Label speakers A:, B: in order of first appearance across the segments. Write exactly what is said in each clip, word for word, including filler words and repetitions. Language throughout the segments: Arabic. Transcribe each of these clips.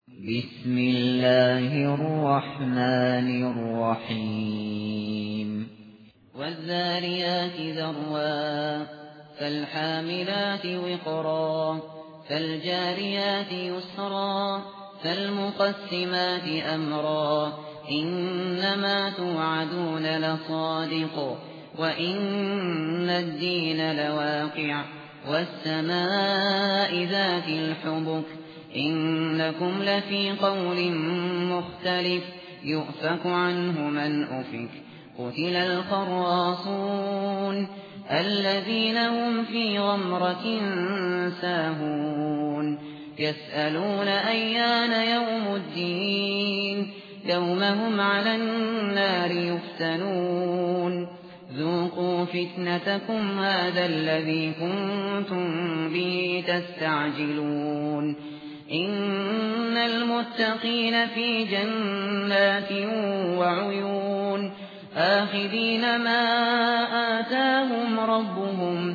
A: بسم الله الرحمن الرحيم والذاريات ذروا فالحاملات وقرا فالجاريات يسرا فالمقسمات أمرا إنما توعدون لصادق وإن الدين لواقع والسماء ذات الحبك إنكم لفي قول مختلف يؤفك عنه من أفك قتل الخراصون الذين هم في غمرة ساهون يسألون أيان يوم الدين يوم هم على النار يفتنون ذوقوا فتنتكم هذا الذي كنتم به تستعجلون إن المتقين في جنات وعيون آخذين ما آتاهم ربهم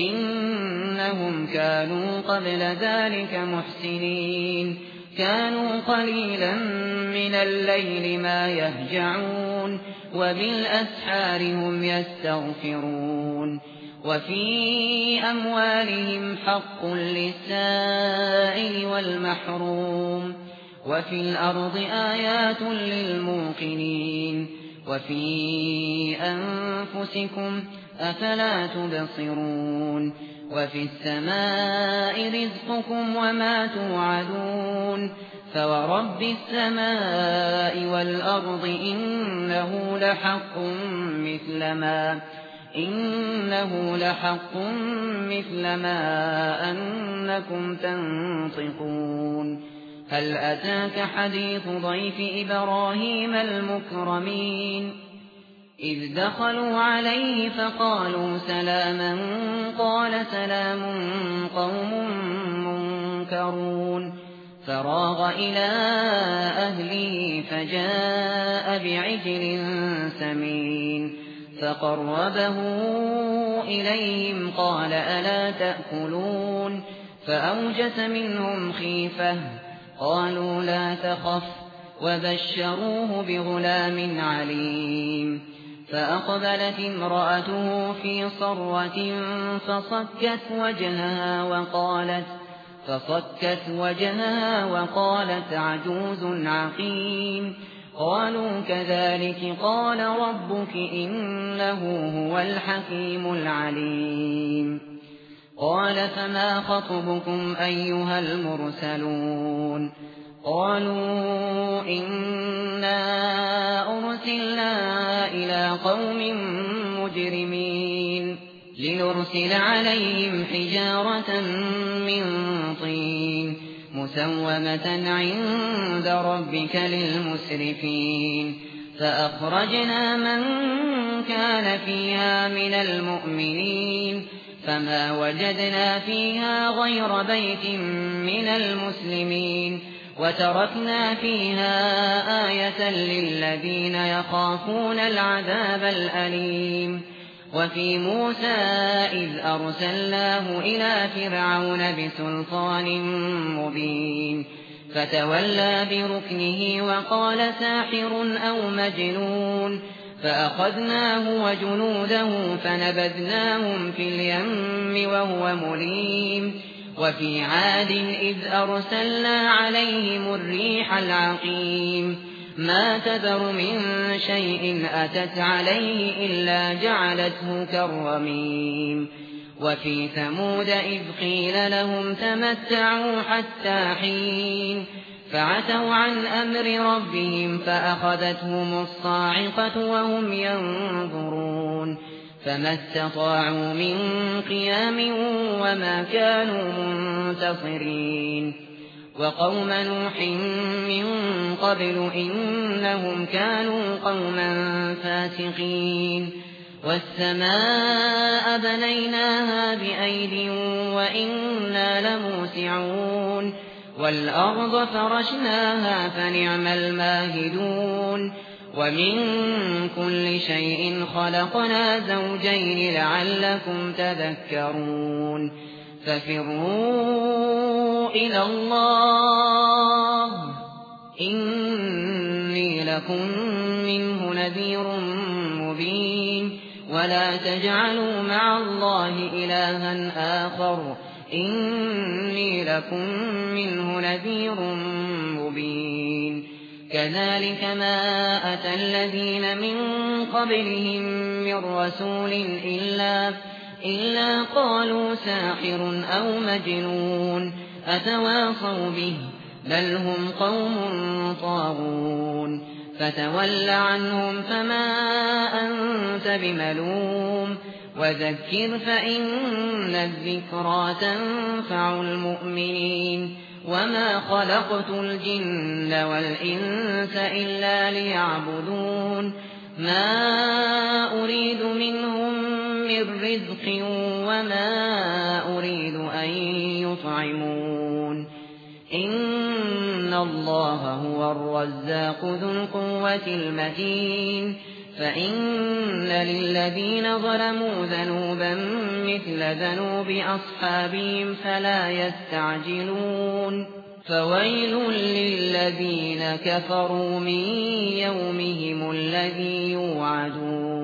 A: إنهم كانوا قبل ذلك محسنين كانوا قليلا من الليل ما يهجعون وبالأسحار هم يستغفرون وفي أموالهم حق للسائل والمحروم وفي الأرض آيات للموقنين وفي أنفسكم أفلا تبصرون وفي السماء رزقكم وما توعدون فورب السماء والأرض إنه لحق مثل ما إنه لحق مثل ما أنكم تنطقون هل أتاك حديث ضيف إبراهيم المكرمين إذ دخلوا عليه فقالوا سلاما قال سلام قوم منكرون فراغ إلى أهله فجاء بعجل سمين فقربه إليهم قال ألا تأكلون فأوجس منهم خيفة قالوا لا تخف وبشروه بغلام عليم فأقبلت امرأته في صرة فصكت وجهها وقالت فصكت وجهها وقالت عجوز عقيم قالوا كذلك قال ربك إنه هو الحكيم العليم قال فما خطبكم أيها المرسلون قالوا إنا أرسلنا إلى قوم مجرمين لنرسل عليهم حجارة من طين مسومة عند ربك للمسرفين فأخرجنا من كان فيها من المؤمنين فما وجدنا فيها غير بيت من المسلمين وتركنا فيها آية للذين يخافون العذاب الأليم وفي موسى إذ أرسلناه إلى فرعون بسلطان مبين فتولى بركنه وقال ساحر أو مجنون فأخذناه وجنوده فنبذناهم في اليم وهو مليم وفي عاد إذ أرسلنا عليهم الريح العقيم ما تذر من شيء أتت عليه إلا جعلته كالرميم وفي ثمود إذ قيل لهم تمتعوا حتى حين فعتوا عن أمر ربهم فأخذتهم الصاعقة وهم ينظرون فما استطاعوا من قيام وما كانوا منتصرين وقوم نوح من قبل إنهم كانوا قوما فاسقين والسماء بنيناها بأيد وإنا لموسعون والأرض فرشناها فنعم الماهدون ومن كل شيء خلقنا زوجين لعلكم تذكرون ففروا إلى الله لكم منه نذير مبين ولا تجعلوا مع الله إلها آخر إني لكم منه نذير مبين كذلك ما أتى الذين من قبلهم من رسول إلا, إلا قالوا ساحر أو مجنون أتواصوا به بل هم قوم طاغون فتول عنهم فما أنت بملوم وذكر فإن الذكرى تنفع المؤمنين وما خلقت الجن والإنس إلا ليعبدون ما أريد منهم من رزق وما أريد أن يطعمون إن الله هو الرزاق ذو القوة المتين فإن للذين ظلموا ذنوبا مثل ذنوب أصحابهم فلا يستعجلون فويل للذين كفروا من يومهم الذي يوعدون